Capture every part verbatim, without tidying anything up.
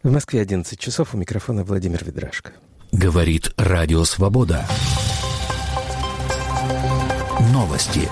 В Москве одиннадцать часов, у микрофона Владимир Ведрашко. Говорит Радио Свобода. Новости.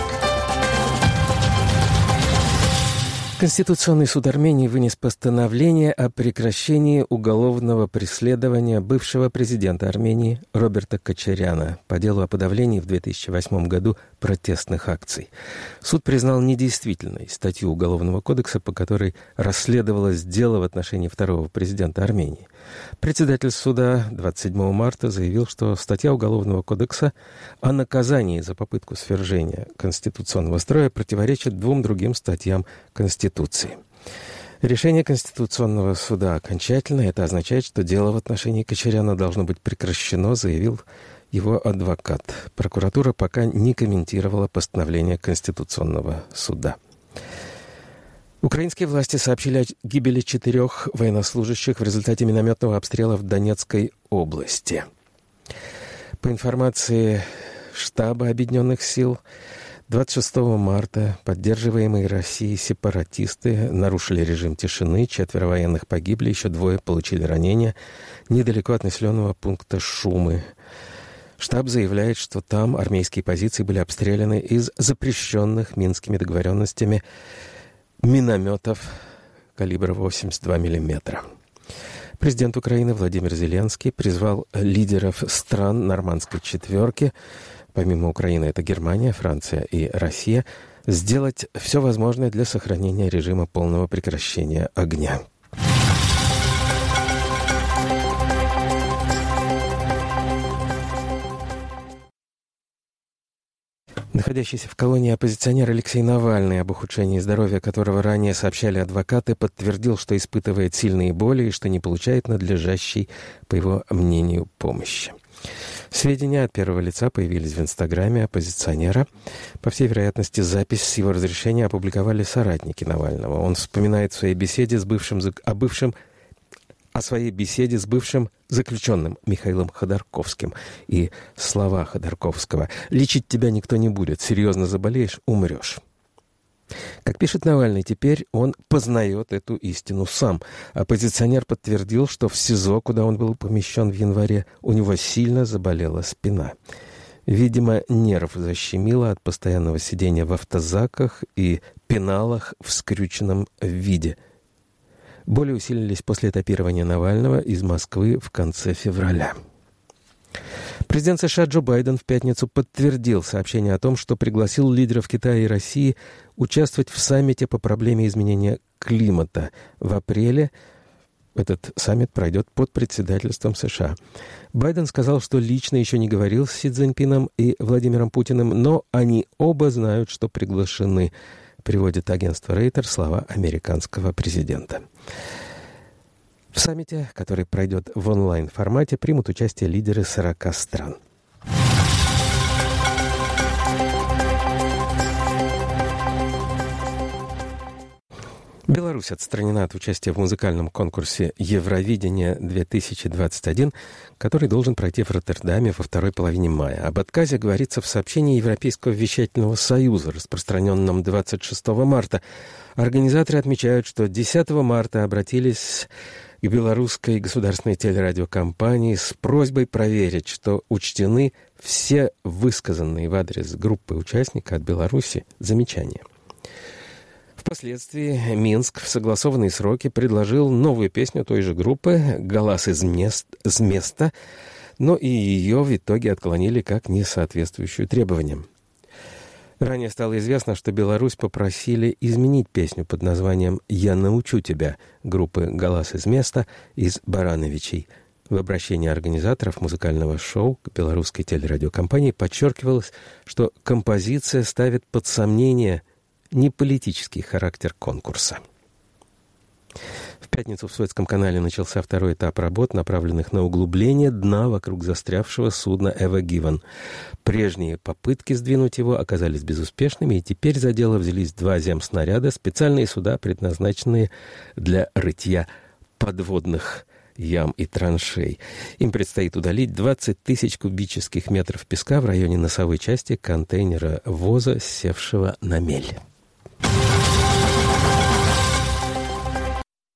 Конституционный суд Армении вынес постановление о прекращении уголовного преследования бывшего президента Армении Роберта Кочаряна по делу о подавлении в две тысячи восьмом году протестных акций. Суд признал недействительной статью Уголовного кодекса, по которой расследовалось дело в отношении второго президента Армении. Председатель суда двадцать седьмого марта заявил, что статья Уголовного кодекса о наказании за попытку свержения конституционного строя противоречит двум другим статьям Конституции. Конституции. Решение Конституционного суда окончательно. Это означает, что дело в отношении Кочаряна должно быть прекращено, заявил его адвокат. Прокуратура пока не комментировала постановление Конституционного суда. Украинские власти сообщили о гибели четырех военнослужащих в результате минометного обстрела в Донецкой области. По информации штаба Объединенных сил, двадцать шестого марта поддерживаемые Россией сепаратисты нарушили режим тишины, четверо военных погибли, еще двое получили ранения недалеко от населенного пункта Шумы. Штаб заявляет, что там армейские позиции были обстреляны из запрещенных минскими договоренностями минометов калибра восемьдесят два миллиметра. Президент Украины Владимир Зеленский призвал лидеров стран Нормандской четверки, помимо Украины, это Германия, Франция и Россия, сделать все возможное для сохранения режима полного прекращения огня. Находящийся в колонии оппозиционер Алексей Навальный, об ухудшении здоровья которого ранее сообщали адвокаты, подтвердил, что испытывает сильные боли и что не получает надлежащей, по его мнению, помощи. Сведения от первого лица появились в Инстаграме оппозиционера. По всей вероятности, запись с его разрешения опубликовали соратники Навального. Он вспоминает в своей беседе с бывшим, о, бывшем, о своей беседе с бывшим заключенным Михаилом Ходорковским. И слова Ходорковского: «Лечить тебя никто не будет. Серьезно заболеешь — умрешь». Как пишет Навальный, теперь он познает эту истину сам. Оппозиционер подтвердил, что в СИЗО, куда он был помещен в январе, у него сильно заболела спина. Видимо, нерв защемило от постоянного сидения в автозаках и пеналах в скрюченном виде. Боли усилились после этапирования Навального из Москвы в конце февраля. Президент США Джо Байден в пятницу подтвердил сообщение о том, что пригласил лидеров Китая и России участвовать в саммите по проблеме изменения климата. В апреле этот саммит пройдет под председательством США. Байден сказал, что лично еще не говорил с Си Цзиньпином и Владимиром Путиным, но они оба знают, что приглашены, приводит агентство Рейтер слова американского президента. В саммите, который пройдет в онлайн-формате, примут участие лидеры сорока стран. Беларусь отстранена от участия в музыкальном конкурсе «Евровидение-две тысячи двадцать один», который должен пройти в Роттердаме во второй половине мая. Об отказе говорится в сообщении Европейского вещательного союза, распространенном двадцать шестого марта. Организаторы отмечают, что десятого марта обратились к белорусской государственной телерадиокомпании с просьбой проверить, что учтены все высказанные в адрес группы участника от Беларуси замечания. Впоследствии Минск в согласованные сроки предложил новую песню той же группы «Голас из места», но и ее в итоге отклонили как не соответствующую требованиям. Ранее стало известно, что Беларусь попросили изменить песню под названием «Я научу тебя» группы «Голас из места» из Барановичей. В обращении организаторов музыкального шоу к белорусской телерадиокомпании подчеркивалось, что композиция ставит под сомнение неполитический характер конкурса. В пятницу в Суэцком канале начался второй этап работ, направленных на углубление дна вокруг застрявшего судна «Эва Гивен». Прежние попытки сдвинуть его оказались безуспешными, и теперь за дело взялись два земснаряда, специальные суда, предназначенные для рытья подводных ям и траншей. Им предстоит удалить двадцать тысяч кубических метров песка в районе носовой части контейнера ВОЗа, севшего на мель.